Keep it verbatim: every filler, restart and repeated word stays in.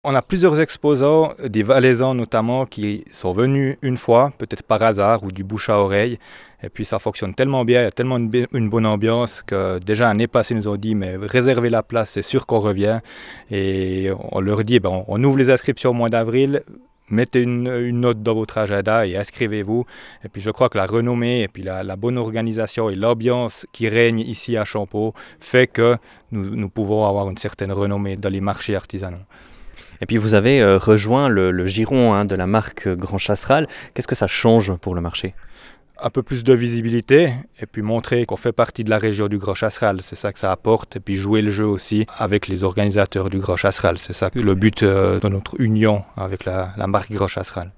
On a plusieurs exposants, des Valaisans notamment, qui sont venus une fois, peut-être par hasard ou du bouche à oreille. Et puis ça fonctionne tellement bien, il y a tellement une, une bonne ambiance que déjà l'année passée, ils nous ont dit mais réservez la place, c'est sûr qu'on revient. Et on leur dit ben, on ouvre les inscriptions au mois d'avril. Mettez une, une note dans votre agenda et inscrivez-vous. Et puis je crois que la renommée et puis la, la bonne organisation et l'ambiance qui règne ici à Champeaux fait que nous, nous pouvons avoir une certaine renommée dans les marchés artisanaux. Et puis vous avez euh, rejoint le, le giron hein, de la marque Grand Chasseral. Qu'est-ce que ça change pour le marché? Un peu plus de visibilité et puis montrer qu'on fait partie de la région du Grand Chasseral, c'est ça que ça apporte. Et puis jouer le jeu aussi avec les organisateurs du Grand Chasseral, c'est ça le but euh, de notre union avec la, la marque Grand Chasseral.